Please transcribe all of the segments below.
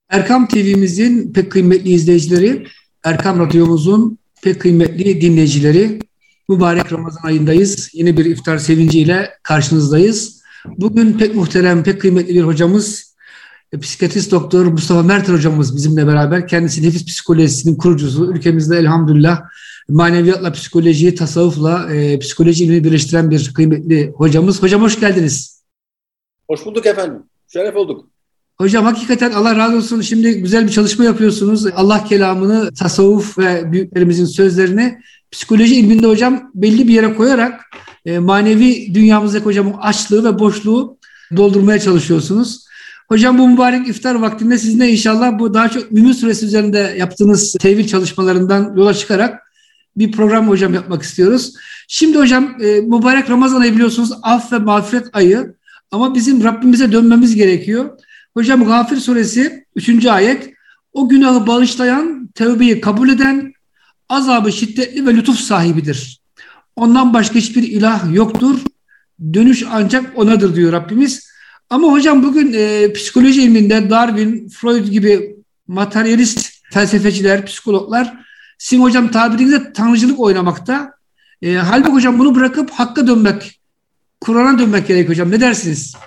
Erkam TV'mizin pek kıymetli izleyicileri, Erkam Radyomuzun pek kıymetli dinleyicileri, mübarek Ramazan ayındayız. Yeni bir iftar sevinciyle karşınızdayız. Bugün pek muhterem, pek kıymetli bir hocamız, psikiyatrist doktor Mustafa Mertel hocamız bizimle beraber. Kendisi nefis psikolojisinin kurucusu. Ülkemizde elhamdülillah maneviyatla psikolojiyi, tasavvufla psikoloji ilmini birleştiren bir kıymetli hocamız. Hocam hoş geldiniz. Hoş bulduk efendim. Şeref olduk. Hocam hakikaten Allah razı olsun. Şimdi güzel bir çalışma yapıyorsunuz. Allah kelamını, tasavvuf ve büyüklerimizin sözlerini psikoloji ilminde hocam belli bir yere koyarak manevi dünyamızdaki hocam o açlığı ve boşluğu doldurmaya çalışıyorsunuz. Hocam bu mübarek iftar vaktinde sizinle inşallah bu daha çok Mümin Suresi üzerinde yaptığınız tevhid çalışmalarından yola çıkarak bir program hocam yapmak istiyoruz. Şimdi hocam mübarek Ramazan ayı biliyorsunuz af ve mağfiret ayı ama bizim Rabbimize dönmemiz gerekiyor. Hocam Gafir suresi 3. ayet, o günahı bağışlayan, tevbeyi kabul eden, azabı şiddetli ve lütuf sahibidir. Ondan başka hiçbir ilah yoktur. Dönüş ancak onadır diyor Rabbimiz. Ama hocam bugün psikoloji ilminde Darwin, Freud gibi materyalist felsefeciler, psikologlar sizin hocam tabirinizde tanrıcılık oynamakta. Halbuki hocam bunu bırakıp hakka dönmek, Kur'an'a dönmek gerek hocam. Ne dersiniz?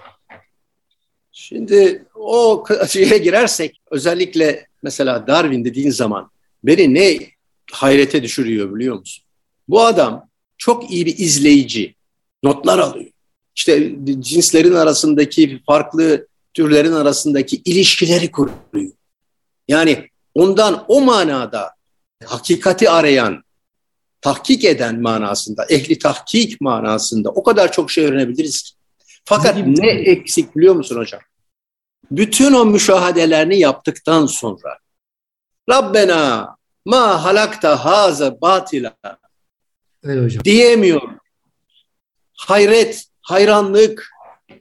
Şimdi o şeye girersek özellikle mesela Darwin dediğin zaman beni ne hayrete düşürüyor biliyor musun? Bu adam çok iyi bir izleyici, notlar alıyor. İşte cinslerin arasındaki farklı türlerin arasındaki ilişkileri kuruyor. Yani ondan o manada hakikati arayan, tahkik eden manasında, ehli tahkik manasında o kadar çok şey öğrenebiliriz ki. Fakat ne eksik biliyor musun hocam? Bütün o müşahadelerini yaptıktan sonra Rabbena ma halakta haza batila diyemiyor. Hayret, hayranlık,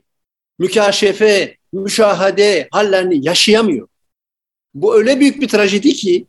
mükaşefe, müşahade hallerini yaşayamıyor. Bu öyle büyük bir trajedi ki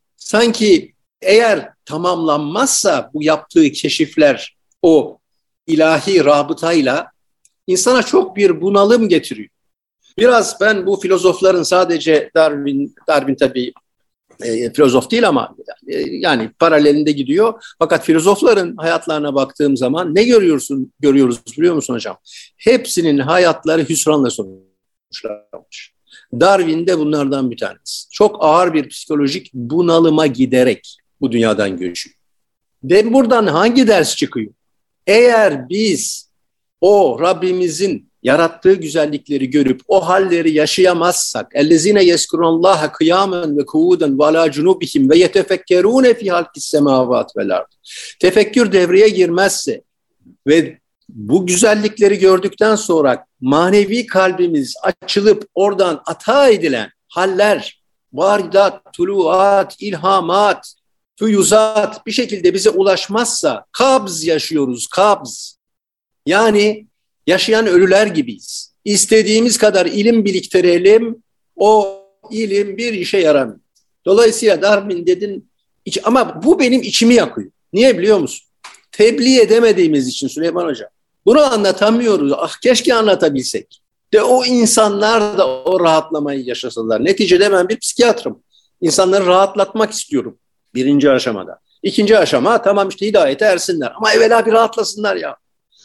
sanki eğer tamamlanmazsa bu yaptığı keşifler o ilahi rabıtayla insana çok bir bunalım getiriyor. Biraz ben bu filozofların sadece Darwin tabii filozof değil ama yani paralelinde gidiyor. Fakat filozofların hayatlarına baktığım zaman ne görüyoruz biliyor musun hocam? Hepsinin hayatları hüsranla sonuçlanmış. Darwin de bunlardan bir tanesi. Çok ağır bir psikolojik bunalıma giderek bu dünyadan göçüyor. Ve buradan hangi ders çıkıyor? Eğer biz o Rabbimizin yarattığı güzellikleri görüp o halleri yaşayamazsak ellezine yezkurullaha kıyamen ve kuuden ve ala cunubihim ve yetefekkerune fi halkis semavat vel ard. Tefekkür devreye girmezse ve bu güzellikleri gördükten sonra manevi kalbimiz açılıp oradan ata edilen haller, varidat, tuluat, ilhamat, füyuzat bir şekilde bize ulaşmazsa kabz yaşıyoruz, kabz. Yani yaşayan ölüler gibiyiz. İstediğimiz kadar ilim biriktirelim, o ilim bir işe yaramıyor. Dolayısıyla Darwin dedin, ama bu benim içimi yakıyor. Niye biliyor musun? Tebliğ edemediğimiz için Süleyman Hocam. Bunu anlatamıyoruz. Ah keşke anlatabilsek. De o insanlar da o rahatlamayı yaşasalar. Neticede ben bir psikiyatrım. İnsanları rahatlatmak istiyorum birinci aşamada. İkinci aşama tamam işte hidayete ersinler. Ama evvela bir rahatlasınlar ya.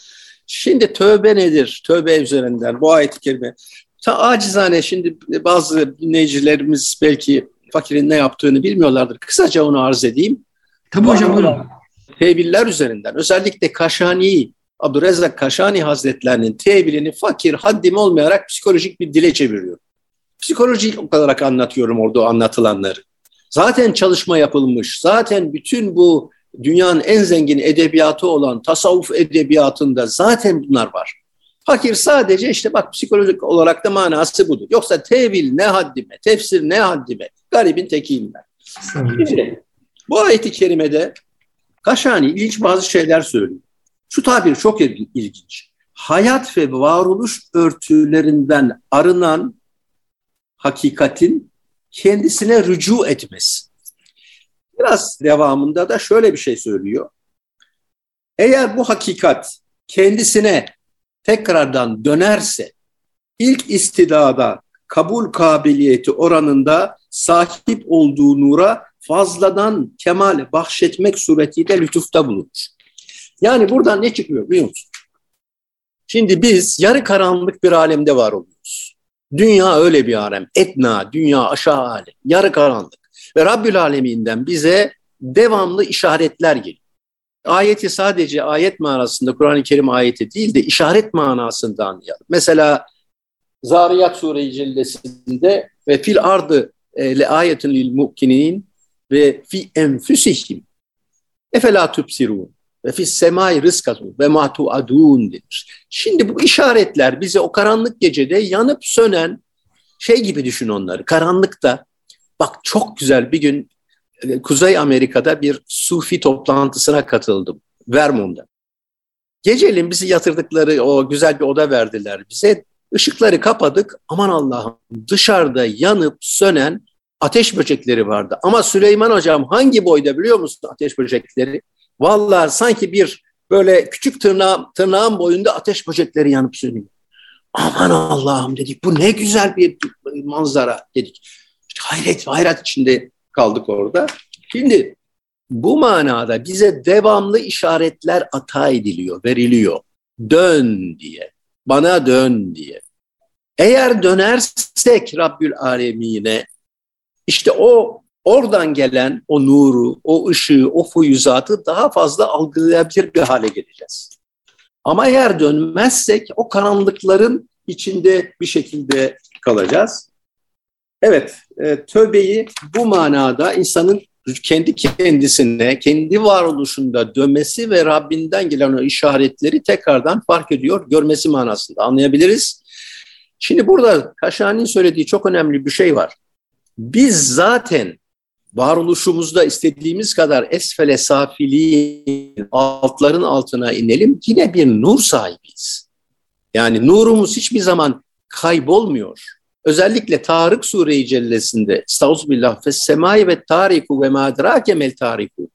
Şimdi tövbe nedir? Tövbe üzerinden bu ayet-i kerime. Acizane şimdi bazı dinleyicilerimiz belki fakirin ne yaptığını bilmiyorlardır. Kısaca onu arz edeyim. Tabii hocam buyurun. Teviller üzerinden özellikle Kaşani, Abdurrezzak Kaşani Hazretlerinin tevilini fakir haddim olmayarak psikolojik bir dile çeviriyor. Psikolojik olarak anlatıyorum orada anlatılanları. Zaten çalışma yapılmış. Zaten bütün bu dünyanın en zengin edebiyatı olan tasavvuf edebiyatında zaten bunlar var. Fakir sadece işte bak psikolojik olarak da manası budur. Yoksa tevil ne haddime, tefsir ne haddime, garibin tekiyim ben. Şimdi, bu ayet-i kerimede Kaşani ilginç bazı şeyler söylüyor. Şu tabir çok ilginç. Hayat ve varoluş örtülerinden arınan hakikatin kendisine rücu etmesi. Biraz devamında da şöyle bir şey söylüyor. Eğer bu hakikat kendisine tekrardan dönerse ilk istidada kabul kabiliyeti oranında sahip olduğu nura fazladan kemale bahşetmek suretiyle lütufta bulunur. Yani buradan ne çıkıyor biliyor musun? Şimdi biz yarı karanlık bir alemde var oluyoruz. Dünya öyle bir alem. Etna, dünya aşağı alem. Yarı karanlık. Ve Rabbül Alemin'den bize devamlı işaretler geliyor. Ayeti sadece ayet manasında, Kur'an-ı Kerim ayeti değil de işaret manasında anlayalım. Mesela Zariyat Sure-i Cellesi'nde ve fil ardı le ayetun lil mu'kinin ve fi enfüsihim efela tubsirun ve fis semai rizkatun ve ma tuadun denir. Şimdi bu işaretler bize o karanlık gecede yanıp sönen şey gibi düşün onları. Karanlıkta bak çok güzel bir gün Kuzey Amerika'da bir Sufi toplantısına katıldım. Vermont'da. Geceliğin bizi yatırdıkları o güzel bir oda verdiler bize. Işıkları kapadık. Aman Allah'ım dışarıda yanıp sönen ateş böcekleri vardı. Ama Süleyman Hocam hangi boyda biliyor musun ateş böcekleri? Vallahi sanki bir böyle küçük tırnağın boyunda ateş böcekleri yanıp sönüyor. Aman Allah'ım dedik bu ne güzel bir manzara dedik. İşte hayret içinde kaldık orada. Şimdi bu manada bize devamlı işaretler ata ediliyor, veriliyor. Dön diye, bana dön diye. Eğer dönersek Rabbül Alemine, işte o oradan gelen o nuru, o ışığı, o fuyuzatı daha fazla algılayabilir bir hale geleceğiz. Ama eğer dönmezsek o karanlıkların içinde bir şekilde kalacağız. Evet, tövbeyi bu manada insanın kendi kendisine, kendi varoluşunda dönmesi ve Rabbinden gelen o işaretleri tekrardan fark ediyor, görmesi manasında anlayabiliriz. Şimdi burada Kaşani'nin söylediği çok önemli bir şey var. Biz zaten varoluşumuzda istediğimiz kadar esfele safiliğin altların altına inelim, yine bir nur sahibiyiz. Yani nurumuz hiçbir zaman kaybolmuyor. Özellikle Tarık Sure-i Cellesi'nde Estağfirullah fessemai ve tariku ve madrake mel tariku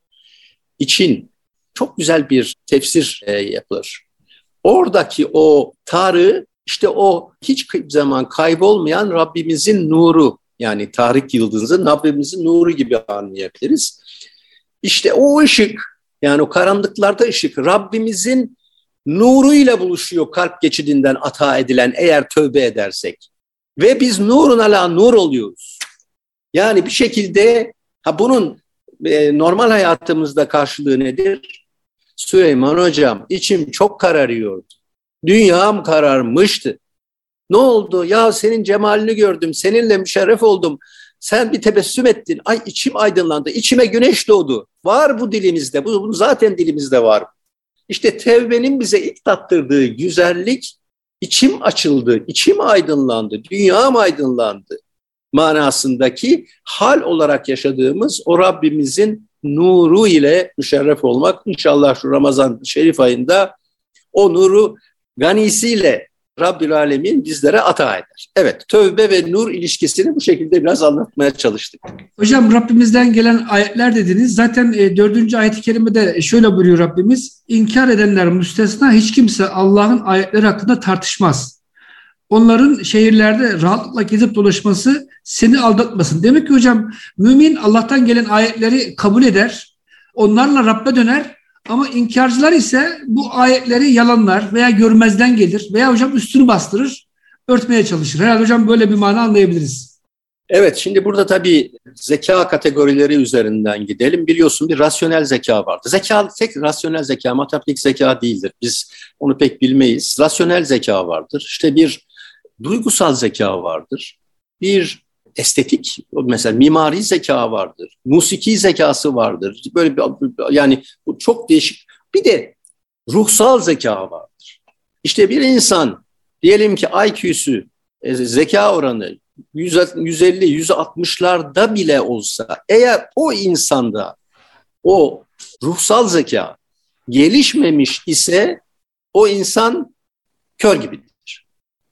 için çok güzel bir tefsir yapılır. Oradaki o Tarık işte o hiç zaman kaybolmayan Rabbimizin nuru, yani Tarık yıldızı Rabbimizin nuru gibi anlayabiliriz. İşte o ışık, yani o karanlıklarda ışık Rabbimizin nuruyla buluşuyor kalp geçidinden ata edilen eğer tövbe edersek. Ve biz nurun ala nur oluyoruz. Yani bir şekilde bunun normal hayatımızda karşılığı nedir? Süleyman Hocam içim çok kararıyordu. Dünyam kararmıştı. Ne oldu? Ya senin cemalini gördüm, seninle müşerref oldum. Sen bir tebessüm ettin. Ay içim aydınlandı, içime güneş doğdu. Var bu dilimizde, bu zaten dilimizde var. İşte tevbenin bize ilk tattırdığı güzellik, içim açıldı, içim aydınlandı, dünyam aydınlandı manasındaki hal olarak yaşadığımız o Rabbimizin nuru ile müşerref olmak. İnşallah şu Ramazan Şerif ayında o nuru ganisiyle Rabbül Alemin bizlere ata eder. Evet, tövbe ve nur ilişkisini bu şekilde biraz anlatmaya çalıştık. Hocam Rabbimizden gelen ayetler dediniz. Zaten 4. ayet-i kerimede şöyle buyuruyor Rabbimiz. İnkar edenler müstesna hiç kimse Allah'ın ayetleri hakkında tartışmaz. Onların şehirlerde rahatlıkla gezip dolaşması seni aldatmasın. Demek ki hocam mümin Allah'tan gelen ayetleri kabul eder. Onlarla Rabbe döner. Ama inkarcılar ise bu ayetleri yalanlar veya görmezden gelir veya hocam üstünü bastırır, örtmeye çalışır. Herhalde hocam böyle bir mana anlayabiliriz. Evet, şimdi burada tabii zeka kategorileri üzerinden gidelim. Biliyorsun bir rasyonel zeka vardır. Zeka tek rasyonel zeka, matematik zeka değildir. Biz onu pek bilmeyiz. Rasyonel zeka vardır. İşte bir duygusal zeka vardır. Bir estetik, mesela mimari zeka vardır. Musiki zekası vardır. Böyle yani bu çok değişik. Bir de ruhsal zeka vardır. İşte bir insan diyelim ki IQ'su, zeka oranı 150, 160'larda bile olsa eğer o insanda o ruhsal zeka gelişmemiş ise o insan kör gibidir.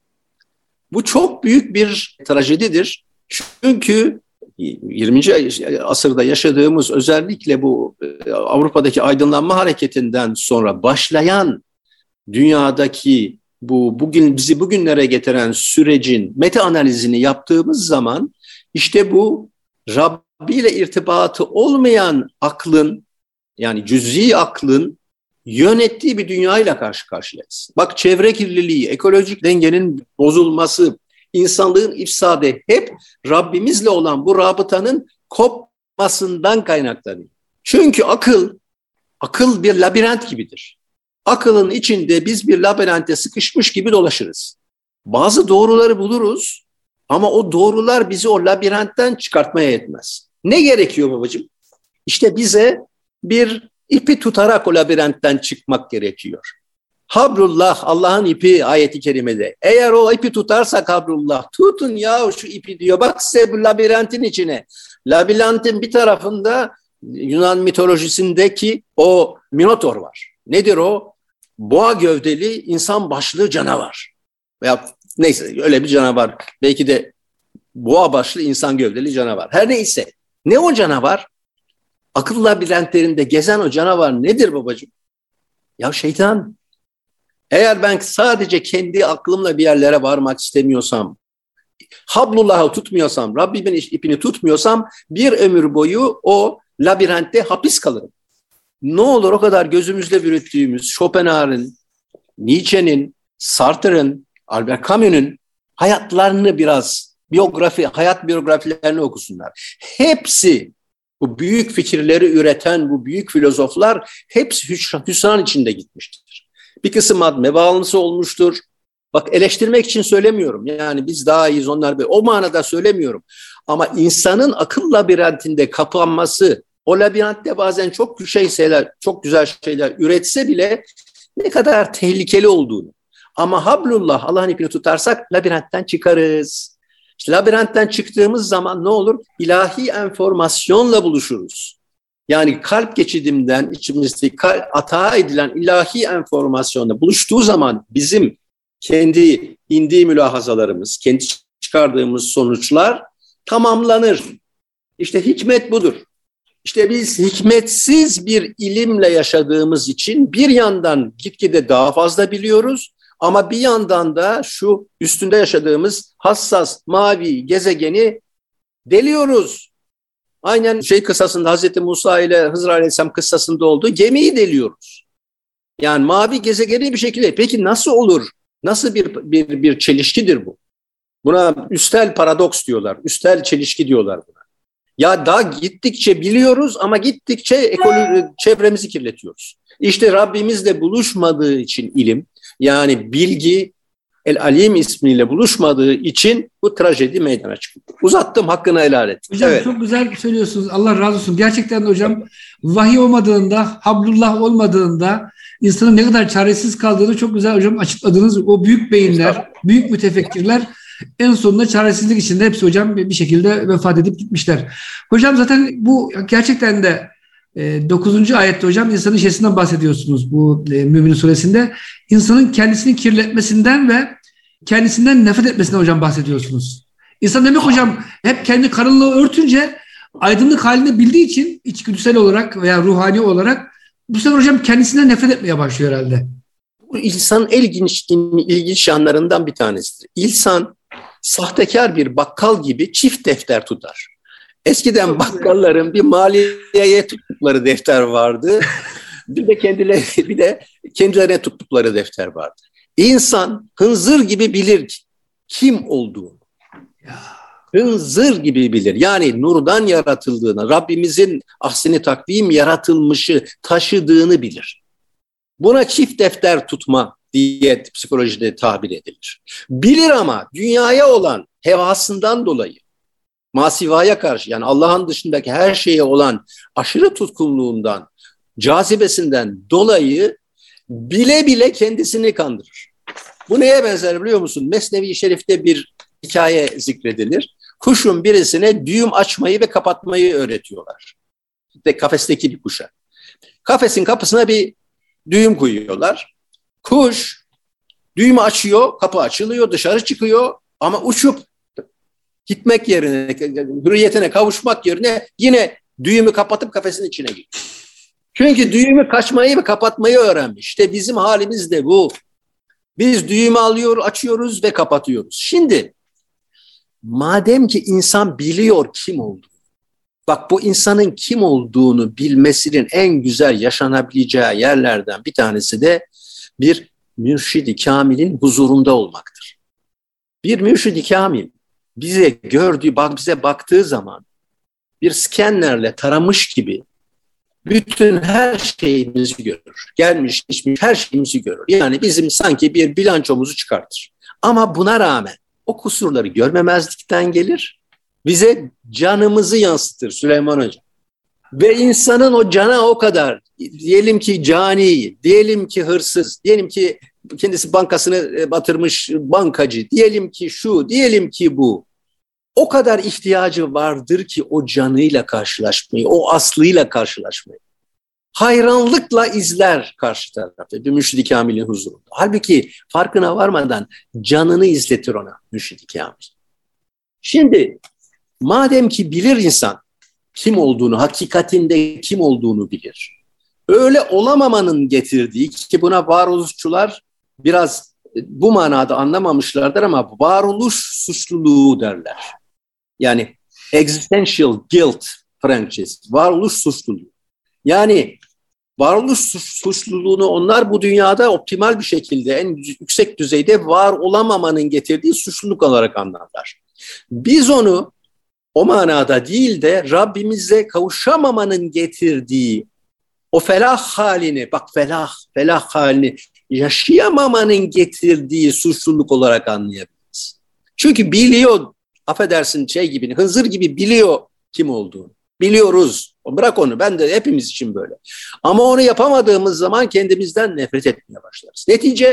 Bu çok büyük bir trajedidir. Çünkü 20. asırda yaşadığımız özellikle bu Avrupa'daki aydınlanma hareketinden sonra başlayan dünyadaki bugün bizi bugünlere getiren sürecin meta analizini yaptığımız zaman işte bu Rabbi ile irtibatı olmayan aklın, yani cüz'i aklın yönettiği bir dünyayla karşı karşıyayız. Bak, çevre kirliliği, ekolojik dengenin bozulması, insanlığın ifsadı hep Rabbimizle olan bu rabıtanın kopmasından kaynaklanıyor. Çünkü akıl bir labirent gibidir. Akılın içinde biz bir labirente sıkışmış gibi dolaşırız. Bazı doğruları buluruz ama o doğrular bizi o labirentten çıkartmaya yetmez. Ne gerekiyor babacığım? İşte bize bir ipi tutarak o labirentten çıkmak gerekiyor. Habrullah, Allah'ın ipi ayeti kerimede. Eğer o ipi tutarsak habrullah, tutun ya şu ipi diyor. Bak size bu labirentin içine. Labirentin bir tarafında Yunan mitolojisindeki o Minotor var. Nedir o? Boğa gövdeli, insan başlı canavar. Veya neyse öyle bir canavar. Belki de boğa başlı, insan gövdeli canavar. Her neyse. Ne o canavar? Akıl labirentlerinde gezen o canavar nedir babacığım? Ya şeytan. Eğer ben sadece kendi aklımla bir yerlere varmak istemiyorsam, hablullah'ı tutmuyorsam, Rabbimin ipini tutmuyorsam bir ömür boyu o labirentte hapis kalırım. Ne olur o kadar gözümüzle büyüttüğümüz Schopenhauer'ın, Nietzsche'nin, Sartre'ın, Albert Camus'un hayatlarını biraz, hayat biyografilerini okusunlar. Hepsi, bu büyük fikirleri üreten bu büyük filozoflar hepsi hüsran içinde gitmiştir. Bir kısım mebe bağımlısı olmuştur. Bak, eleştirmek için söylemiyorum. Yani biz daha iyiyiz, onlar böyle. O manada söylemiyorum. Ama insanın akıl labirentinde kapanması, o labirentte bazen çok güzel şeyler üretse bile ne kadar tehlikeli olduğunu. Ama hablullah, Allah'ın ipini tutarsak labirentten çıkarız. İşte labirentten çıktığımız zaman ne olur? İlahi enformasyonla buluşuruz. Yani kalp geçidimden içimizdeki atağa edilen ilahi enformasyonla buluştuğu zaman bizim kendi indi mülahazalarımız, kendi çıkardığımız sonuçlar tamamlanır. İşte hikmet budur. İşte biz hikmetsiz bir ilimle yaşadığımız için bir yandan gitgide daha fazla biliyoruz ama bir yandan da şu üstünde yaşadığımız hassas mavi gezegeni deliyoruz. Aynen kıssasında Hazreti Musa ile Hızır Aleyhisselam kıssasında olduğu gemiyi deliyoruz. Yani mavi gezegeni bir şekilde. Peki nasıl olur? Nasıl bir çelişkidir bu? Buna üstel paradoks diyorlar. Üstel çelişki diyorlar buna. Ya daha gittikçe biliyoruz ama gittikçe çevremizi kirletiyoruz. İşte Rabbimizle buluşmadığı için ilim, yani bilgi, El-Alim ismiyle buluşmadığı için bu trajedi meydana çıktı. Uzattım, hakkını helal et. Hocam evet, çok güzel söylüyorsunuz. Allah razı olsun. Gerçekten de hocam, vahiy olmadığında, hablullah olmadığında insanın ne kadar çaresiz kaldığını çok güzel hocam açıkladınız. O büyük beyinler, büyük mütefekkirler en sonunda çaresizlik içinde hepsi hocam bir şekilde vefat edip gitmişler. Hocam zaten bu gerçekten de 9. ayette hocam insanın şeysinden bahsediyorsunuz bu Mümin Suresinde. İnsanın kendisini kirletmesinden ve kendisinden nefret etmesinden hocam bahsediyorsunuz. İnsan demek hocam hep kendi karanlığı örtünce aydınlık halini bildiği için içgüdüsel olarak veya ruhani olarak bu sefer hocam kendisinden nefret etmeye başlıyor herhalde. Bu insanın ilginç yanlarından bir tanesidir. İnsan sahtekar bir bakkal gibi çift defter tutar. Eskiden bakkalların bir maliyeye tuttukları defter vardı. Bir de kendilerine tuttukları defter vardı. İnsan hınzır gibi bilir kim olduğunu. Hınzır gibi bilir. Yani nurdan yaratıldığını, Rabbimizin ahseni takvim yaratılmışı taşıdığını bilir. Buna çift defter tutma diye psikolojide tabir edilir. Bilir ama dünyaya olan hevasından dolayı, masivaya karşı, yani Allah'ın dışındaki her şeye olan aşırı tutkunluğundan, cazibesinden dolayı bile bile kendisini kandırır. Bu neye benzer biliyor musun? Mesnevi-i Şerif'te bir hikaye zikredilir. Kuşun birisine düğüm açmayı ve kapatmayı öğretiyorlar. İşte kafesteki bir kuşa. Kafesin kapısına bir düğüm koyuyorlar. Kuş düğümü açıyor, kapı açılıyor, dışarı çıkıyor ama uçup gitmek yerine, hürriyetine kavuşmak yerine yine düğümü kapatıp kafesin içine giriyor. Çünkü düğümü kaçmayı ve kapatmayı öğrenmiş. İşte bizim halimiz de bu. Biz düğümü açıyoruz ve kapatıyoruz. Şimdi madem ki insan biliyor kim olduğunu, bak bu insanın kim olduğunu bilmesinin en güzel yaşanabileceği yerlerden bir tanesi de bir mürşidi kamilin huzurunda olmaktır. Bir mürşidi kamil bize bize baktığı zaman bir scannerle taramış gibi bütün her şeyimizi görür. Gelmiş, geçmiş her şeyimizi görür. Yani bizim sanki bir bilançomuzu çıkartır. Ama buna rağmen o kusurları görmemezlikten gelir, bize canımızı yansıtır Süleyman Hocam. Ve insanın o cana o kadar, diyelim ki cani, diyelim ki hırsız, diyelim ki kendisi bankasını batırmış bankacı, diyelim ki şu, diyelim ki bu. O kadar ihtiyacı vardır ki o canıyla karşılaşmayı, o aslıyla karşılaşmayı. Hayranlıkla izler karşı tarafta bir mürşid-i kamilin huzurunda. Halbuki farkına varmadan canını izletir ona mürşid-i kamil. Şimdi madem ki bilir insan kim olduğunu, hakikatinde kim olduğunu bilir. Öyle olamamanın getirdiği ki buna varoluşçular biraz bu manada anlamamışlardır ama varoluş suçluluğu derler. Yani existential guilt Fransız, varoluş suçluluğu. Yani varoluş suçluluğunu onlar bu dünyada optimal bir şekilde en yüksek düzeyde var olamamanın getirdiği suçluluk olarak anlarlar. Biz onu o manada değil de Rabbimize kavuşamamanın getirdiği o felah halini, bak felah halini yaşayamamanın getirdiği suçluluk olarak anlayabiliriz. Çünkü biliyor, affedersin gibi, Hızır gibi biliyor kim olduğunu. Biliyoruz. Bırak onu, ben de hepimiz için böyle. Ama onu yapamadığımız zaman kendimizden nefret etmeye başlarız.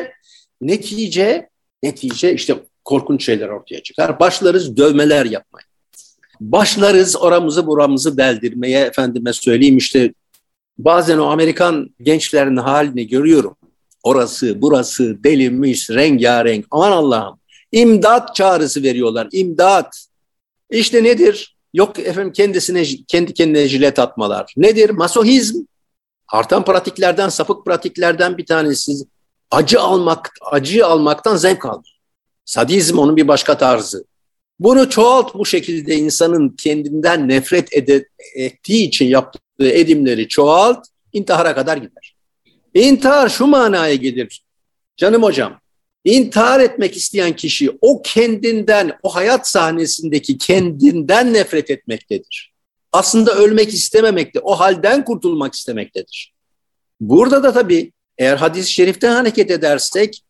Netice işte korkunç şeyler ortaya çıkar. Başlarız dövmeler yapmaya. Başlarız oramızı buramızı deldirmeye, efendime söyleyeyim işte bazen o Amerikan gençlerin halini görüyorum. Orası burası delinmiş rengarenk, aman Allah'ım. İmdat çağrısı veriyorlar, imdat. İşte nedir? Yok efendim kendi kendine jilet atmalar. Nedir? Masohizm. Artan pratiklerden, sapık pratiklerden bir tanesi. Acı almaktan zevk almak. Sadizm onun bir başka tarzı. Bunu çoğalt bu şekilde insanın kendinden nefret ettiği için yaptığı edimleri çoğalt, intihara kadar gider. İntihar şu manaya gelir. Canım hocam, intihar etmek isteyen kişi o kendinden, o hayat sahnesindeki kendinden nefret etmektedir. Aslında ölmek istememekte, o halden kurtulmak istemektedir. Burada da tabii eğer hadis-i şeriften hareket edersek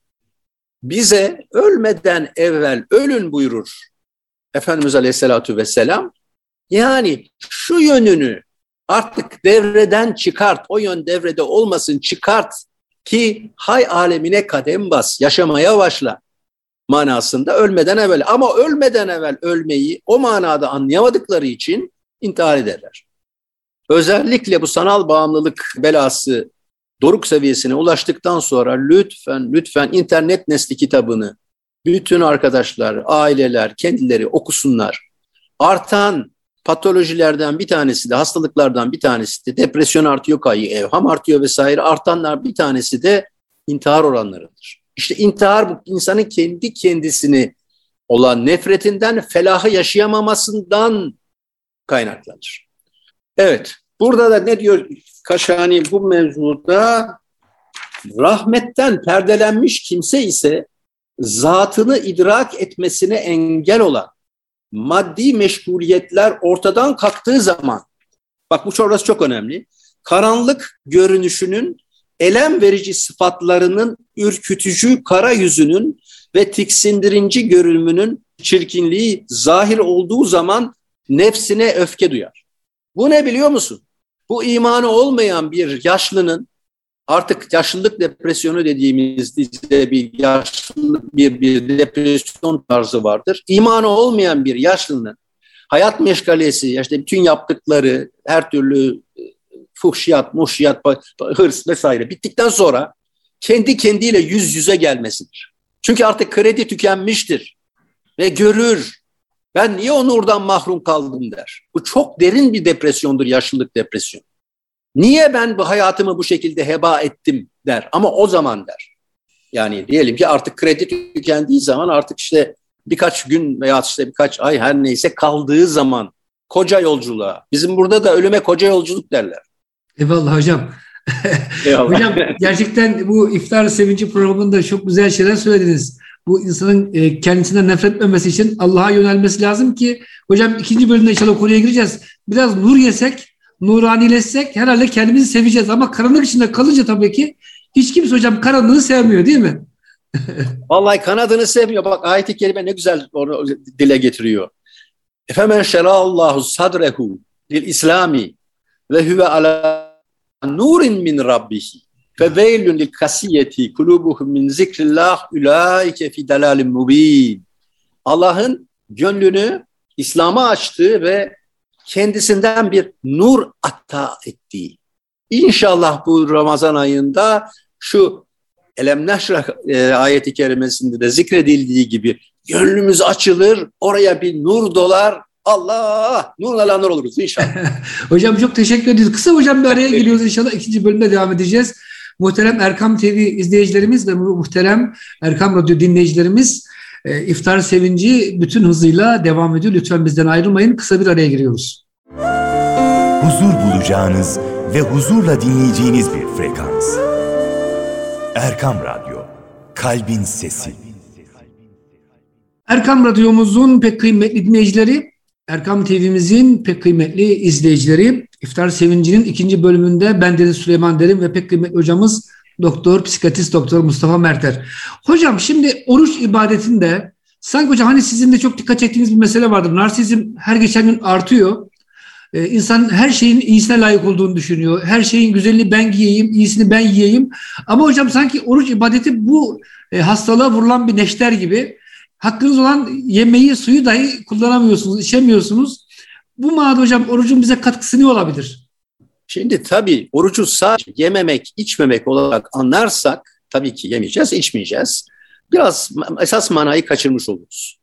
bize ölmeden evvel ölün buyurur Efendimiz Aleyhisselatü Vesselam. Yani şu yönünü artık devreden çıkart, o yön devrede olmasın, çıkart ki hay alemine kadem bas, yaşamaya başla manasında ölmeden evvel. Ama ölmeden evvel ölmeyi o manada anlayamadıkları için intihar ederler. Özellikle bu sanal bağımlılık belası doruk seviyesine ulaştıktan sonra lütfen internet nesli kitabını bütün arkadaşlar, aileler kendileri okusunlar. Artan patolojilerden bir tanesi de, hastalıklardan bir tanesi de depresyon artıyor, evham artıyor vesaire. Artanlar bir tanesi de intihar oranlarıdır. İşte intihar bu insanın kendi kendisini olan nefretinden, felahı yaşayamamasından kaynaklanır. Evet, burada da ne diyor Kaşani bu mevzuda? Rahmetten perdelenmiş kimse ise zatını idrak etmesine engel olan maddi meşguliyetler ortadan kalktığı zaman, bak bu orası çok önemli, karanlık görünüşünün, elem verici sıfatlarının, ürkütücü kara yüzünün ve tiksindirici görünümünün çirkinliği zahir olduğu zaman nefsine öfke duyar. Bu ne biliyor musun? Bu imanı olmayan bir yaşlının, artık yaşlılık depresyonu dediğimizde bir yaşlılık bir depresyon tarzı vardır. İmanı olmayan bir yaşlının hayat meşgalesi, işte bütün yaptıkları her türlü fuhşiyat, muhşiyat, hırs vesaire bittikten sonra kendi kendiyle yüz yüze gelmesidir. Çünkü artık kredi tükenmiştir ve görür. Ben niye o nurdan mahrum kaldım der. Bu çok derin bir depresyondur, yaşlılık depresyonu. Niye ben bu hayatımı bu şekilde heba ettim der ama o zaman der. Yani diyelim ki artık kredi tükendiği zaman artık işte birkaç gün veya işte birkaç ay her neyse kaldığı zaman koca yolculuğa. Bizim burada da ölüme koca yolculuk derler. Eyvallah hocam. Eyvallah. Hocam gerçekten bu iftar sevinci programında çok güzel şeyler söylediniz. Bu insanın kendisinden nefret etmemesi için Allah'a yönelmesi lazım ki hocam ikinci bölümde inşallah konuya gireceğiz. Biraz nur yesek, nuranileşsek herhalde kendimizi seveceğiz ama karanlık içinde kalınca tabii ki hiç kimse hocam karanlığı sevmiyor değil mi? Vallahi kanadını sevmiyor. Bak ayet-i kerime ne güzel onu dile getiriyor. Efemen şerallahu sadrehu lil İslami ve huve ala nurin min rabbihi fe veylün lil kasiyeti kulubuhum min zikrillah ulaike fi dalalin mubin. Allah'ın gönlünü İslam'a açtığı ve kendisinden bir nur ata ettiği. İnşallah bu Ramazan ayında şu Elem Neşrah ayeti kerimesinde de zikredildiği gibi gönlümüz açılır, oraya bir nur dolar. Allah, nurla la nur oluruz inşallah. Hocam çok teşekkür ediyoruz. Kısa hocam bir araya geliyoruz inşallah. İkinci bölümde devam edeceğiz. Muhterem Erkam TV izleyicilerimiz ve muhterem Erkam Radyo dinleyicilerimiz, iftar sevinci bütün hızıyla devam ediyor. Lütfen bizden ayrılmayın. Kısa bir araya giriyoruz. Huzur bulacağınız ve huzurla dinleyeceğiniz bir frekans. Erkam Radyo, Kalbin Sesi. Erkam Radyomuzun pek kıymetli dinleyicileri, Erkam TV'mizin pek kıymetli izleyicileri, İftar Sevinci'nin ikinci bölümünde bendeniz Süleyman Derin ve pek kıymetli hocamız psikiyatrist doktor Mustafa Merter. Hocam şimdi oruç ibadetinde sanki hocam hani sizin de çok dikkat çektiğiniz bir mesele vardır. Narsizm her geçen gün artıyor. İnsan her şeyin iyisine layık olduğunu düşünüyor. Her şeyin güzelini ben giyeyim, iyisini ben yiyeyim. Ama hocam sanki oruç ibadeti bu hastalığa vurulan bir neşter gibi. Hakkınız olan yemeği, suyu dahi kullanamıyorsunuz, içemiyorsunuz. Bu manada hocam orucun bize katkısı ne olabilir? Şimdi tabii orucu sadece yememek, içmemek olarak anlarsak tabii ki yemeyeceğiz, içmeyeceğiz. Biraz esas manayı kaçırmış oluruz.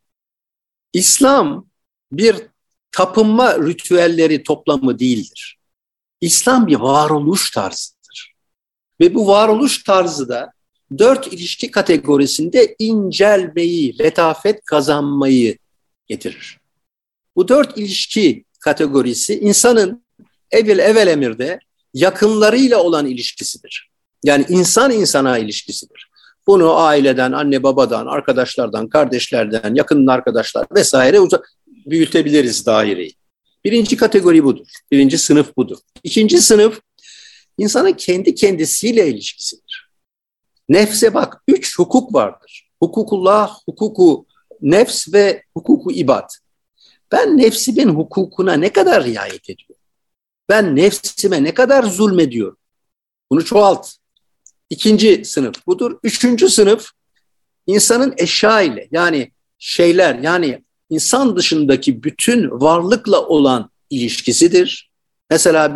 İslam bir tapınma ritüelleri toplamı değildir. İslam bir varoluş tarzıdır. Ve bu varoluş tarzı da 4 ilişki kategorisinde incelmeyi, letafet kazanmayı getirir. Bu 4 ilişki kategorisi insanın evvel emirde yakınlarıyla olan ilişkisidir. Yani insan insana ilişkisidir. Bunu aileden, anne babadan, arkadaşlardan, kardeşlerden, yakın arkadaşlar vesaire büyütebiliriz daireyi. Birinci kategori budur. Birinci sınıf budur. İkinci sınıf insanın kendi kendisiyle ilişkisidir. Nefse bak 3 hukuk vardır. Hukukullah, hukuku nefs ve hukuku ibad. Ben nefsimin hukukuna ne kadar riayet ediyorum? Ben nefsime ne kadar zulmediyorum? Bunu çoğalt. İkinci sınıf budur. Üçüncü sınıf insanın eşya ile yani şeyler yani insan dışındaki bütün varlıkla olan ilişkisidir. Mesela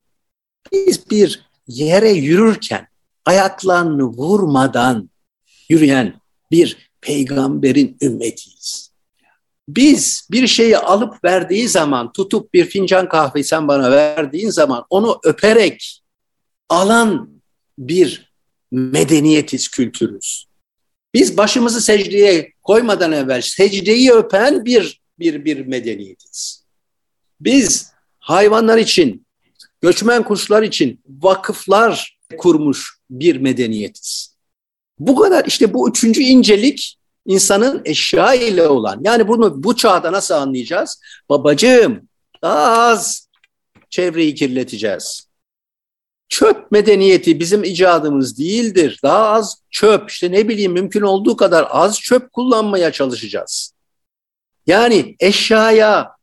biz bir yere yürürken ayaklarını vurmadan yürüyen bir peygamberin ümmetiyiz. Biz bir şeyi alıp verdiği zaman, tutup bir fincan kahve sen bana verdiğin zaman onu öperek alan bir medeniyetiz, kültürüz. Biz başımızı secdeye koymadan evvel secdeyi öpen bir medeniyetiz. Biz hayvanlar için, göçmen kuşlar için vakıflar kurmuş bir medeniyetiz. Bu kadar işte bu üçüncü incelik insanın eşya ile olan. Yani bunu bu çağda nasıl anlayacağız? Babacığım daha az çevreyi kirleteceğiz. Çöp medeniyeti bizim icadımız değildir. Daha az çöp, işte ne bileyim mümkün olduğu kadar az çöp kullanmaya çalışacağız. Yani eşyaya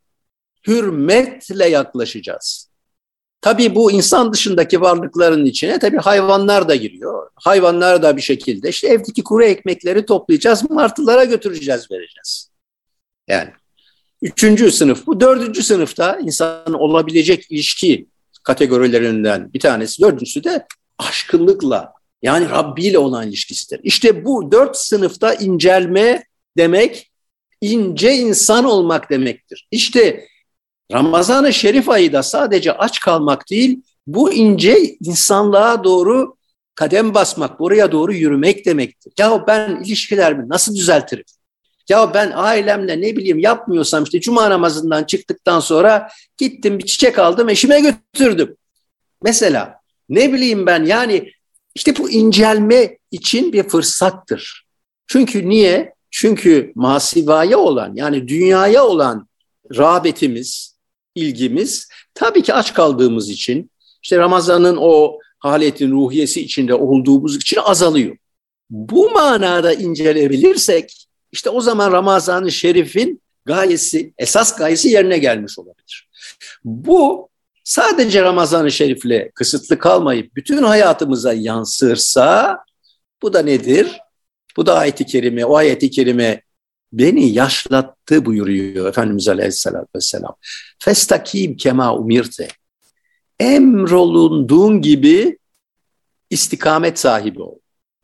hürmetle yaklaşacağız. Tabii bu insan dışındaki varlıkların içine tabii hayvanlar da giriyor. Hayvanlar da bir şekilde işte evdeki kuru ekmekleri toplayacağız, martılara götüreceğiz, vereceğiz. Yani üçüncü sınıf bu. Dördüncü sınıfta insanın olabilecek ilişki kategorilerinden bir tanesi. Dördüncüsü de aşkınlıkla yani Rabbi ile olan ilişkisidir. İşte bu 4 sınıfta incelme demek ince insan olmak demektir. İşte Ramazan-ı Şerif ayı da sadece aç kalmak değil, bu ince insanlığa doğru kadem basmak, oraya doğru yürümek demektir. Ya ben ilişkilerimi nasıl düzeltirim? Ya ben ailemle ne bileyim yapmıyorsam işte cuma namazından çıktıktan sonra gittim bir çiçek aldım eşime götürdüm. Mesela ne bileyim ben yani işte bu incelme için bir fırsattır. Çünkü niye? Çünkü masivaya olan yani dünyaya olan rağbetimiz, ilgimiz tabii ki aç kaldığımız için işte Ramazan'ın o haletin ruhiyesi içinde olduğumuz için azalıyor. Bu manada inceleyebilirsek işte o zaman Ramazan-ı Şerif'in gayesi, esas gayesi yerine gelmiş olabilir. Bu sadece Ramazan-ı Şerif'le kısıtlı kalmayıp bütün hayatımıza yansırsa bu da nedir? Bu da ayet-i kerime, o ayet-i kerime beni yaşlattı buyuruyor Efendimiz Aleyhisselatü Vesselam. Festakim kema umirte. Emrolunduğun gibi istikamet sahibi ol.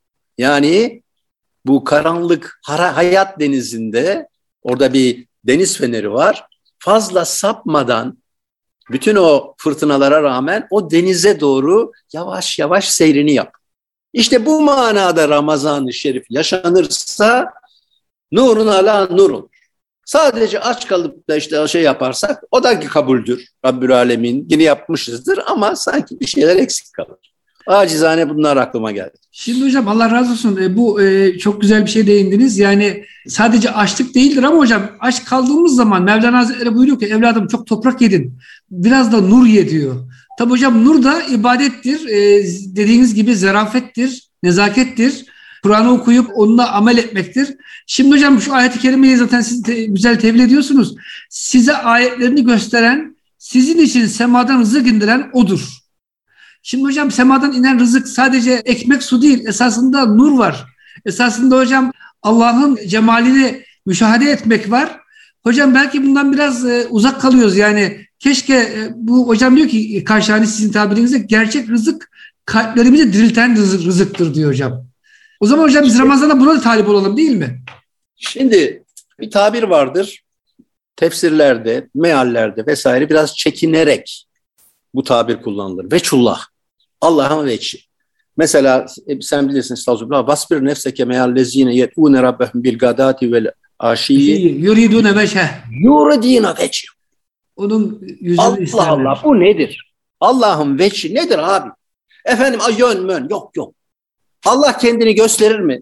Yani bu karanlık hayat denizinde orada bir deniz feneri var. Fazla sapmadan bütün o fırtınalara rağmen o denize doğru yavaş yavaş seyrini yap. İşte bu manada Ramazan-ı Şerif yaşanırsa nurun ala nurun. Sadece aç kalıp da işte şey yaparsak o da kabuldür. Rabbül Alemin yine yapmışızdır ama sanki bir şeyler eksik kalır. Acizane bunlar aklıma geldi. Şimdi hocam Allah razı olsun. Bu çok güzel bir şey değindiniz. Yani sadece açlık değildir ama hocam aç kaldığımız zaman Mevlana Hazretleri buyuruyor ki evladım çok toprak yedin. Biraz da nur ye diyor. Tabi hocam nur da ibadettir. Dediğiniz gibi zarafettir, nezakettir. Kur'an'ı okuyup onunla amel etmektir. Şimdi hocam şu ayet-i kerimeyi zaten siz güzel tevil ediyorsunuz. Size ayetlerini gösteren, sizin için semadan rızık indiren odur. Şimdi hocam semadan inen rızık sadece ekmek su değil. Esasında nur var. Esasında hocam Allah'ın cemalini müşahede etmek var. Hocam belki bundan biraz uzak kalıyoruz. Yani keşke bu hocam diyor ki karşılığını sizin tabirinizde gerçek rızık kalplerimizi dirilten rızıktır diyor hocam. O zaman hocam biz Ramazan'da buna da talip olalım değil mi? Şimdi bir tabir vardır. Tefsirlerde, meallerde vesaire biraz çekinerek bu tabir kullanılır. Veçullah. Allah'ın veçi. Mesela sen bilirsin estağfurullah. Vasbir nefseke meyallezine yetûne rabbehum bil gadati vel aşiyyi yuridûne veçhe. Yuridîne veçhi. Onun yüzünü Allah isterler. Allah bu nedir? Allah'ın veçi nedir abi? Efendim yön mön yok. Allah kendini gösterir mi?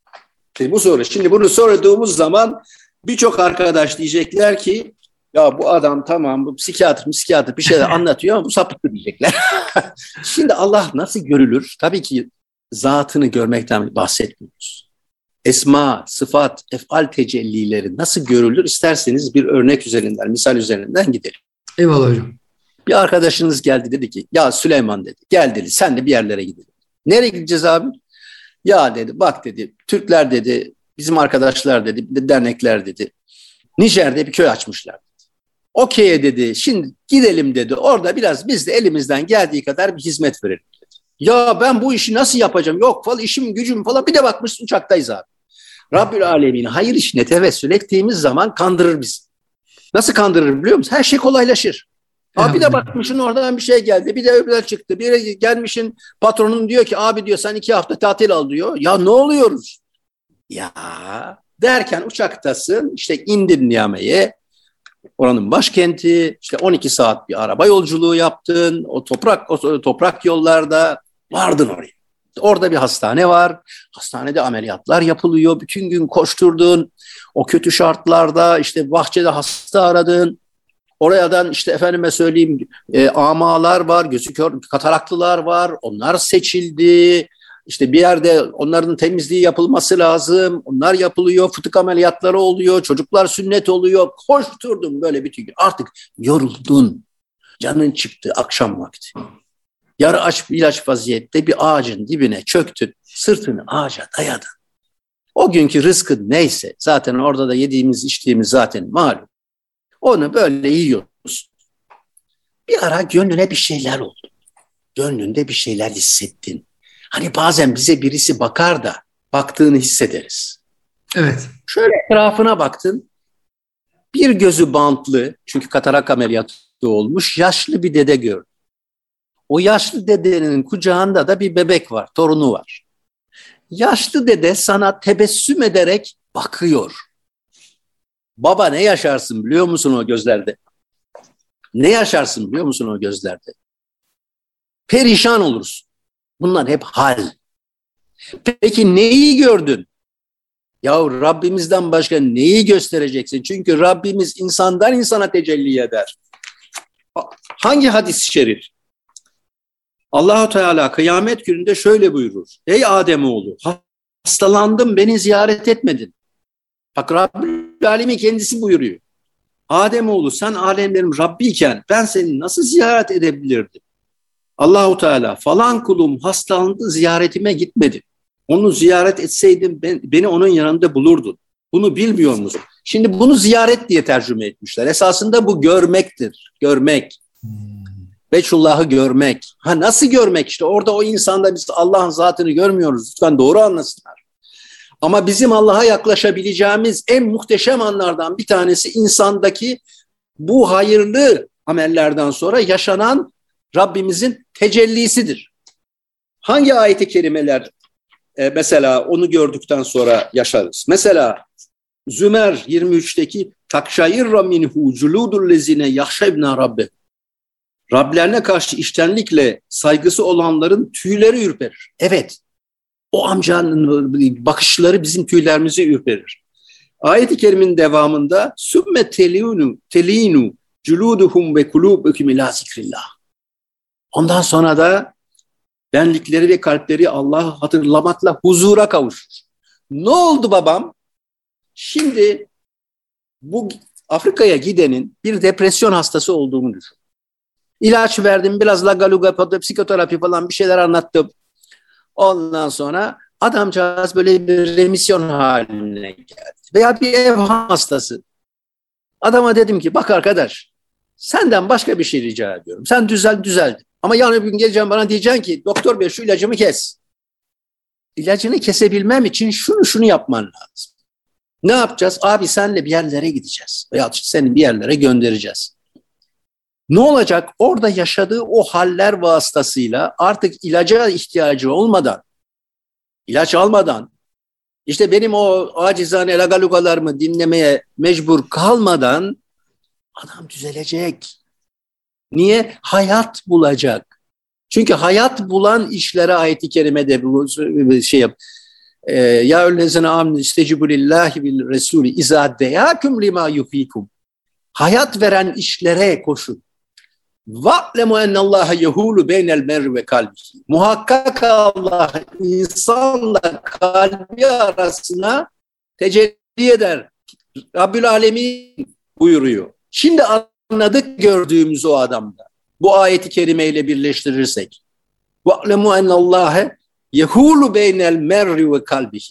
Bu soru. Şimdi bunu sorduğumuz zaman birçok arkadaş diyecekler ki ya bu adam tamam bu psikiyatr bir şeyler anlatıyor ama bu sapıttı diyecekler. Şimdi Allah nasıl görülür? Tabii ki zatını görmekten bahsetmiyoruz. Esma, sıfat, efal tecellileri nasıl görülür? İsterseniz bir örnek üzerinden, misal üzerinden gidelim. Eyvallah hocam. Bir arkadaşınız geldi dedi ki ya Süleyman dedi gel dedi sen de bir yerlere gidelim. Nereye gideceğiz abi? Ya dedi bak dedi Türkler dedi bizim arkadaşlar dedi dernekler dedi Nijer'de bir köy açmışlar. Okey dedi şimdi gidelim dedi orada biraz biz de elimizden geldiği kadar bir hizmet verelim dedi. Ya ben bu işi nasıl yapacağım yok falan işim gücüm falan bir de bakmışsın uçaktayız abi. Rabbül Alemin hayır işine tevessül ettiğimiz zaman kandırır bizi. Nasıl kandırır biliyor musun? Her şey kolaylaşır. Abi de bakmışsın oradan bir şey geldi. Bir de öbürler çıktı. Bir gelmişin patronun diyor ki abi diyor sen 2 hafta tatil al diyor. Ya ne oluyoruz? Ya derken uçaktasın işte indin Niamey'e. Oranın başkenti işte 12 saat bir araba yolculuğu yaptın. O toprak yollarda vardın oraya. Orada bir hastane var. Hastanede ameliyatlar yapılıyor. Bütün gün koşturdun. O kötü şartlarda işte bahçede hasta aradın. Oradan işte efendime söyleyeyim amalar var, gözü kör, kataraklılar var. Onlar seçildi. İşte bir yerde onların temizliği yapılması lazım. Onlar yapılıyor. Fıtık ameliyatları oluyor. Çocuklar sünnet oluyor. Koşturdun böyle bütün gün. Artık yoruldun. Canın çıktı akşam vakti. Yarı aç ilaç vaziyette bir ağacın dibine çöktün. Sırtını ağaca dayadın. O günkü rızkın neyse zaten orada da yediğimiz içtiğimiz zaten malum. Onu böyle yiyorsun. Bir ara gönlüne bir şeyler oldu. Gönlünde bir şeyler hissettin. Hani bazen bize birisi bakar da baktığını hissederiz. Evet. Şöyle etrafına baktın. Bir gözü bantlı çünkü katarak ameliyatı olmuş yaşlı bir dede gördün. O yaşlı dedenin kucağında da bir bebek var, torunu var. Yaşlı dede sana tebessüm ederek bakıyor. Baba ne yaşarsın biliyor musun o gözlerde? Ne yaşarsın biliyor musun o gözlerde? Perişan olursun. Bunlar hep hal. Peki neyi gördün? Yahu Rabbimizden başka neyi göstereceksin? Çünkü Rabbimiz insandan insana tecelli eder. Hangi hadis-i şerif? Allah-u Teala kıyamet gününde şöyle buyurur. Ey Ademoğlu, hastalandım, beni ziyaret etmedin. Bak Rabbül Alemin kendisi buyuruyor. Ademoğlu, sen alemlerin Rabbiyken ben seni nasıl ziyaret edebilirdim? Allah-u Teala, falan kulum hastalandı, ziyaretime gitmedi. Onu ziyaret etseydim beni onun yanında bulurdun. Bunu bilmiyor musun? Şimdi bunu ziyaret diye tercüme etmişler. Esasında bu görmektir. Görmek. Veçhullah'ı görmek. Ha nasıl görmek? İşte orada o insanda biz Allah'ın zatını görmüyoruz. Lütfen doğru anlasınlar. Ama bizim Allah'a yaklaşabileceğimiz en muhteşem anlardan bir tanesi insandaki bu hayırlı amellerden sonra yaşanan Rabbimizin tecellisidir. Hangi ayet-i kerimeler mesela onu gördükten sonra yaşarız? Mesela Zümer 23'teki takşayirra minhu culudul lezine yahşebna rabbe. Rablerine karşı içtenlikle saygısı olanların tüyleri ürperir. Evet, o amcanın bakışları bizim tüylerimizi ürperir. Ayet-i kerimin devamında sümme telinu culuduhum ve kulubukum ila zikrillah. Ondan sonra da benlikleri ve kalpleri Allah'ı hatırlamakla huzura kavuşur. Ne oldu babam? Şimdi bu Afrika'ya gidenin bir depresyon hastası olduğunu düşün. İlaç verdim, biraz lagaluga, psikoterapi falan bir şeyler anlattım. Ondan sonra adamcağız böyle bir remisyon haline geldi. Veya bir ev hastası. Adama dedim ki bak arkadaş, senden başka bir şey rica ediyorum. Sen düzel. Ama yarın bir gün geleceğim bana diyeceksin ki doktor bey şu ilacımı kes. İlacını kesebilmem için şunu yapman lazım. Ne yapacağız? Abi senle bir yerlere gideceğiz. Veya seni bir yerlere göndereceğiz. Ne olacak? Orada yaşadığı o haller vasıtasıyla artık ilaca ihtiyacı olmadan, ilaç almadan, işte benim o acizane lagalugalarımı dinlemeye mecbur kalmadan adam düzelecek. Niye? Hayat bulacak. Çünkü hayat bulan işlere ayet-i kerimede bir şey yap. Ya ellezine amnu istecibu lillahi bil resuli izâ deyâkum limâ yufikum. Hayat veren işlere koşun. وَعْلَمُوا اَنَّ اللّٰهَ يَهُولُ بَيْنَ الْمَرِّ وَكَلْبِهِ. Muhakkak Allah insanla kalbi arasına tecelli eder. Rabbül Alemin buyuruyor. Şimdi anladık gördüğümüz o adamda. Bu ayeti kerimeyle birleştirirsek. وَعْلَمُوا اَنَّ اللّٰهَ يَهُولُ بَيْنَ الْمَرِّ وَكَلْبِهِ.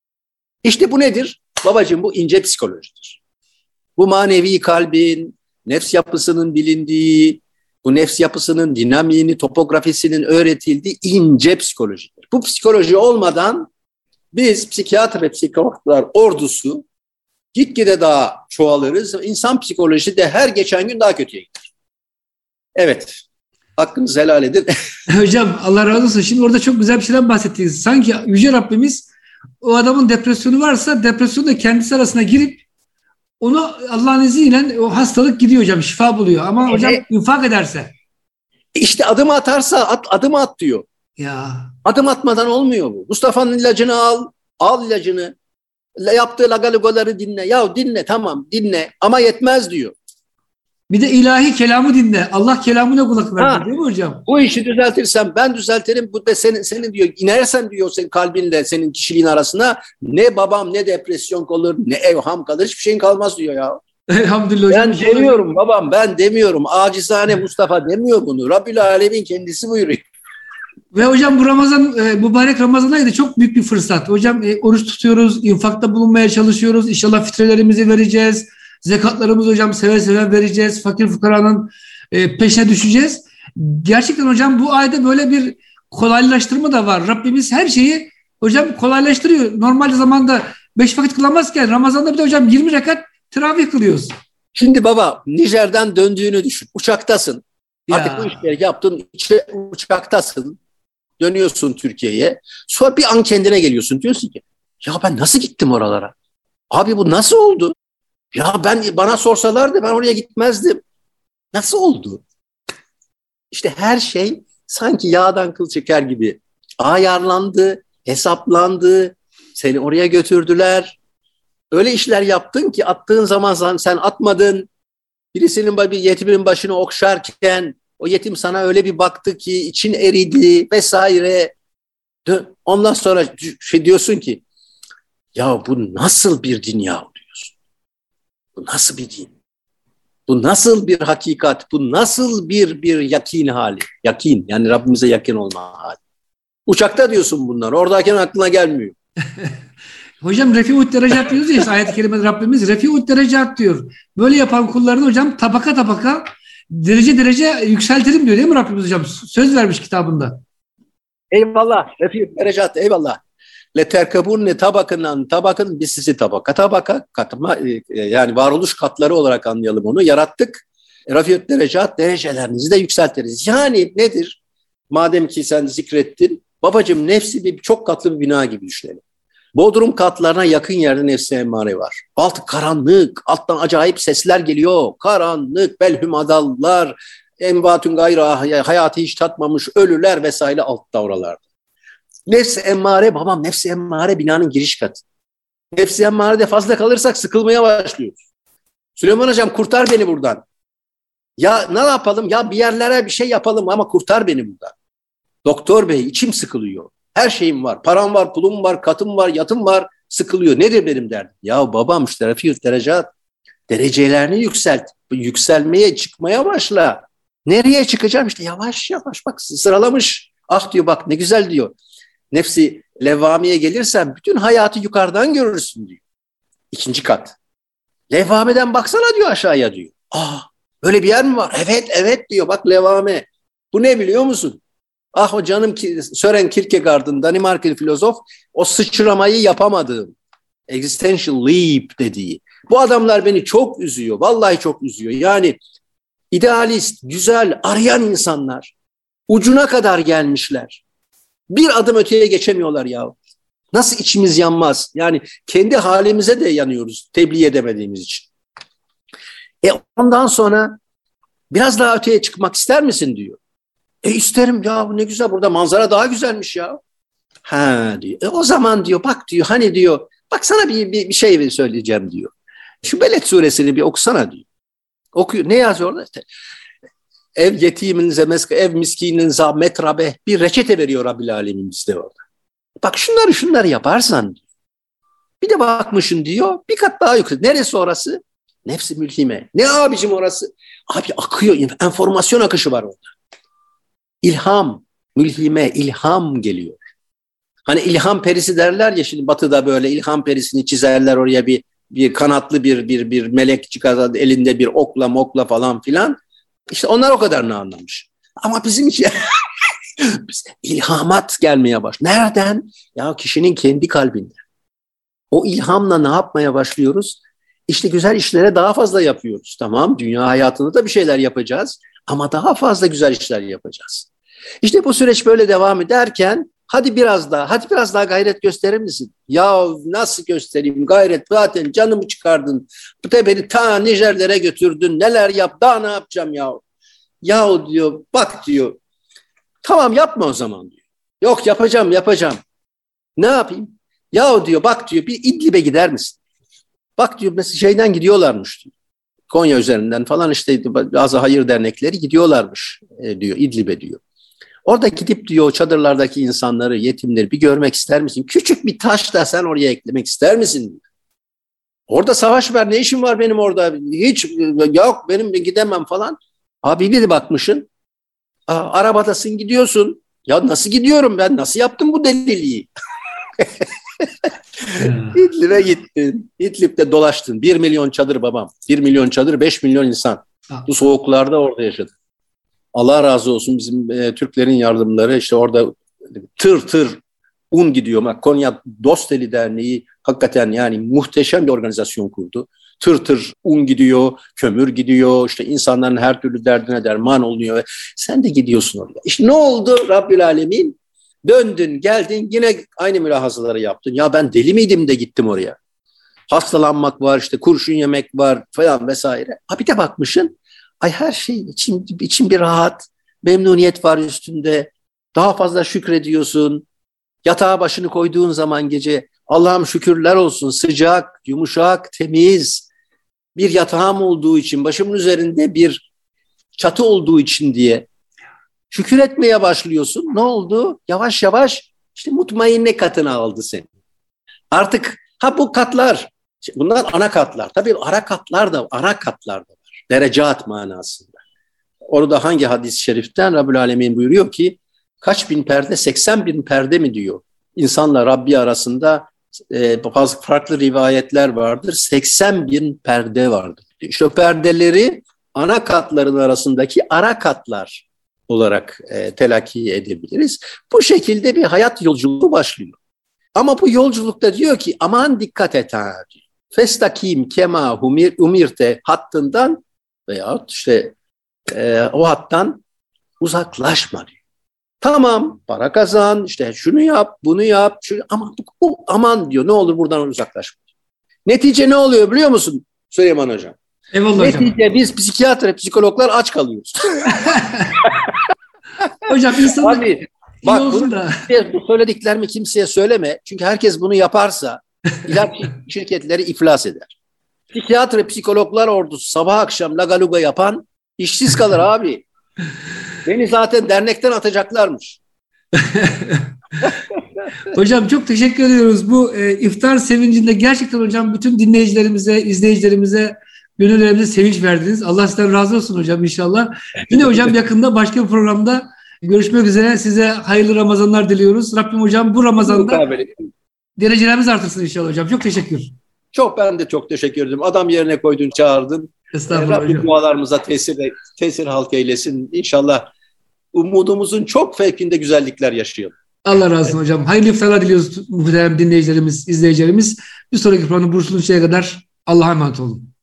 İşte bu nedir? Babacığım bu ince psikolojidir. Bu manevi kalbin, nefs yapısının bilindiği, bu nefs yapısının dinamiğini, topografisinin öğretildiği ince psikolojidir. Bu psikoloji olmadan biz psikiyatr ve psikologlar ordusu gitgide daha çoğalırız. İnsan psikolojisi de her geçen gün daha kötüye gider. Evet, hakkınızı helal edin. Hocam Allah razı olsun. Şimdi orada çok güzel bir şeyden bahsettiniz. Sanki Yüce Rabbimiz o adamın depresyonu varsa depresyonla kendisi arasına girip onu Allah'ın izniyle o hastalık gidiyor hocam, şifa buluyor. Ama hocam infak ederse. İşte adım atarsa adım at diyor. Ya. Adım atmadan olmuyor bu. Mustafa'nın ilacını al ilacını. Yaptığı lagalugaları dinle. Ya dinle tamam dinle ama yetmez diyor. Bir de ilahi kelamı dinle. Allah kelamına kulak ver değil mi hocam? Bu işi düzeltirsem ben düzeltirim. Bu da senin diyor inersen diyor senin kalbinle senin kişiliğin arasına ne babam ne depresyon kalır ne evham kalır hiçbir şeyin kalmaz diyor ya. Elhamdülillah hocam. Ben demiyorum babam ben demiyorum. Acizane Mustafa demiyor bunu. Rabbül Alemin kendisi buyuruyor. Ve hocam bu Ramazan, mübarek Ramazan ayı da çok büyük bir fırsat. Hocam oruç tutuyoruz, infakta bulunmaya çalışıyoruz. İnşallah fitrelerimizi vereceğiz. Zekatlarımızı hocam seve seve vereceğiz. Fakir fukaranın peşine düşeceğiz. Gerçekten hocam bu ayda böyle bir kolaylaştırma da var. Rabbimiz her şeyi hocam kolaylaştırıyor. Normal zamanda 5 vakit kılamazken Ramazan'da bir de hocam 20 rekat teravih kılıyoruz. Şimdi baba Nijer'den döndüğünü düşün. Uçaktasın. Artık bu işleri yaptın, uçaktasın, dönüyorsun Türkiye'ye. Sonra bir an kendine geliyorsun. Diyorsun ki ya ben nasıl gittim oralara? Abi bu nasıl oldu? Ya bana sorsalardı ben oraya gitmezdim. Nasıl oldu? İşte her şey sanki yağdan kıl çeker gibi ayarlandı, hesaplandı, seni oraya götürdüler. Öyle işler yaptın ki attığın zaman sen atmadın. Bir yetimin başını okşarken o yetim sana öyle bir baktı ki için eridi vesaire. Ondan sonra diyorsun ki ya bu nasıl bir dünya diyorsun. Bu nasıl bir din? Bu nasıl bir hakikat? Bu nasıl bir yakin hali? Yakin yani Rabbimize yakın olma hali. Uçakta diyorsun bunlar. Oradayken aklına gelmiyor. Hocam Refi'ut derecat diyoruz ya işte ayet-i kerimede Rabbimiz Refi'ut derecat diyor. Böyle yapan kullarını hocam tabaka tabaka derece yükseltelim diyor değil mi Rabbimiz hocam? Söz vermiş kitabında. Eyvallah. Refi'ut derecat eyvallah. Leterkebunne tabakın biz sizi tabaka katma yani varoluş katları olarak anlayalım onu. Yarattık. Refi'ut derecat derecelerinizi de yükseltiriz. Yani nedir? Madem ki sen zikrettin. Babacığım nefsi bir çok katlı bir bina gibi düşünelim. Bodrum katlarına yakın yerde nefsi emmare var. Altı karanlık, alttan acayip sesler geliyor. Karanlık, belhüm adallar, envatün gayra, hayatı hiç tatmamış ölüler vesaire altta oralarda. Nefsi emmare, babam nefsi emmare binanın giriş katı. Nefsi emmarede fazla kalırsak sıkılmaya başlıyoruz. Süleyman Hocam kurtar beni buradan. Ya ne yapalım? Ya bir yerlere bir şey yapalım ama kurtar beni buradan. Doktor bey içim sıkılıyor. Her şeyim var. Param var, pulum var, katım var, yatım var. Sıkılıyor. Nedir benim derdim? Ya babam işte Refi'ut derecat. Derecelerini yükselt. Yükselmeye, çıkmaya başla. Nereye çıkacağım? İşte yavaş yavaş bak sıralamış. Ah diyor bak ne güzel diyor. Nefsi levvamiye gelirsen bütün hayatı yukarıdan görürsün diyor. 2. kat. Levvameden baksana diyor aşağıya diyor. Böyle bir yer mi var? Evet diyor bak levvame. Bu ne biliyor musun? Ah o canım Søren Kierkegaard'ın Danimarkalı filozof o sıçramayı yapamadığım existential leap dediği. Bu adamlar beni çok üzüyor. Vallahi çok üzüyor. Yani idealist, güzel, arayan insanlar ucuna kadar gelmişler. Bir adım öteye geçemiyorlar ya. Nasıl içimiz yanmaz? Yani kendi halimize de yanıyoruz tebliğ edemediğimiz için. Ondan sonra biraz daha öteye çıkmak ister misin diyor. İsterim ya ne güzel burada manzara daha güzelmiş ya. Diyor. O zaman diyor bak diyor hani diyor bak sana bir şey söyleyeceğim diyor. Şu Beled suresini bir okusana diyor. Okuyor. Ne yazıyor orada? Ev yetimin zemeske, ev miskinin za metrabe bir reçete veriyor Rabbil Alemin bizde orada. Bak şunları yaparsan diyor. Bir de bakmışın diyor bir kat daha yukarı. Neresi orası? Nefsi mülhime. Ne abicim orası? Abi akıyor. Enformasyon akışı var orada. İlham, mülhime, ilham geliyor. Hani ilham perisi derler ya şimdi batıda böyle ilham perisini çizerler oraya bir kanatlı bir melek çıkar elinde bir okla falan filan. İşte onlar o kadarını anlamış. Ama bizim için ilhamat gelmeye başlıyor. Nereden? Ya kişinin kendi kalbinde. O ilhamla ne yapmaya başlıyoruz? İşte güzel işlere daha fazla yapıyoruz. Tamam, dünya hayatında da bir şeyler yapacağız ama daha fazla güzel işler yapacağız. İşte bu süreç böyle devam ederken hadi biraz daha gayret gösterir misin? Ya nasıl göstereyim gayret? Zaten canımı çıkardın. Bu da beni ta Nijerlere götürdün. Neler yap? Daha ne yapacağım ya? Ya diyor bak diyor. Tamam yapma o zaman diyor. Yok yapacağım. Ne yapayım? Ya diyor bak diyor bir İdlib'e gider misin? Bak diyor mesela şeyden gidiyorlarmış diyor. Konya üzerinden falan işte bazı hayır dernekleri gidiyorlarmış diyor İdlib'e diyor. Orada gidip diyor o çadırlardaki insanları, yetimleri bir görmek ister misin? Küçük bir taş da sen oraya eklemek ister misin? Diyor. Orada savaş var, ne işim var benim orada? Hiç yok benim gidemem falan. Abi bir de bakmışsın. Arabadasın gidiyorsun. Ya nasıl gidiyorum ben? Nasıl yaptım bu deliliği? İdlib'e gittin. İdlib'de dolaştın. 1 milyon çadır babam. 1 milyon çadır, 5 milyon insan. Bu soğuklarda orada yaşadı. Allah razı olsun bizim Türklerin yardımları işte orada tır un gidiyor. Konya Dosteli Derneği hakikaten yani muhteşem bir organizasyon kurdu. tır tır un gidiyor, kömür gidiyor, işte insanların her türlü derdine derman oluyor. Sen de gidiyorsun oraya. İşte ne oldu Rabbül Alemin? Döndün, geldin, yine aynı mülahazaları yaptın. Ya ben deli miydim de gittim oraya? Hastalanmak var, işte kurşun yemek var falan vesaire. Ha bir de bakmışsın, ay her şey için bir rahat, memnuniyet var üstünde. Daha fazla şükrediyorsun. Yatağa başını koyduğun zaman gece Allah'ım şükürler olsun, sıcak, yumuşak, temiz bir yatağım olduğu için, başımın üzerinde bir çatı olduğu için diye şükür etmeye başlıyorsun. Ne oldu? Yavaş yavaş işte mutmainne katına aldı seni. Artık bu katlar, bunlar ana katlar. Tabii ara katlar da var. Derecat manasında. Orada hangi hadis-i şeriften Rabbül Alemin buyuruyor ki kaç bin perde? 80 bin perde mi diyor? İnsanla Rabbi arasında bazı farklı rivayetler vardır. 80 bin perde vardır. İşte o perdeleri ana katların arasındaki ara katlar olarak telakki edebiliriz. Bu şekilde bir hayat yolculuğu başlıyor. Ama bu yolculukta diyor ki aman dikkat et ha diyor. Festakim kema umirte hattından veyahut işte o hattan uzaklaşma diyor. Tamam para kazan, işte şunu yap, bunu yap, ama aman diyor, ne olur buradan uzaklaşma. Netice ne oluyor biliyor musun Süleyman Hocam? Eyvallah hocam. Netice biz psikiyatr, psikologlar aç kalıyoruz. Hocam insanlar abi, bak bu söylediklerimi kimseye söyleme. Çünkü herkes bunu yaparsa ilaç şirketleri iflas eder. Psikiyatr, psikologlar ordusu sabah akşam lagaluga yapan işsiz kalır abi. Beni zaten dernekten atacaklarmış. Hocam çok teşekkür ediyoruz. Bu iftar sevincinde gerçekten hocam bütün dinleyicilerimize, izleyicilerimize, gönüllerimize sevinç verdiniz. Allah sizden razı olsun hocam inşallah. Yine hocam yakında başka bir programda görüşmek üzere. Size hayırlı Ramazanlar diliyoruz. Rabbim hocam bu Ramazan'da derecelerimiz artırsın inşallah hocam. Çok teşekkür. Ben de çok teşekkür ederim. Adam yerine koydun, çağırdın. Estağfurullah Rabbim hocam. dualarımıza tesir halk eylesin. İnşallah umudumuzun çok fevkinde güzellikler yaşayalım. Allah razı olsun hocam. Hayırlı iftarlar diliyoruz muhterem dinleyicilerimiz, izleyicilerimiz. Bir sonraki programda buluşuncaya kadar Allah'a emanet olun.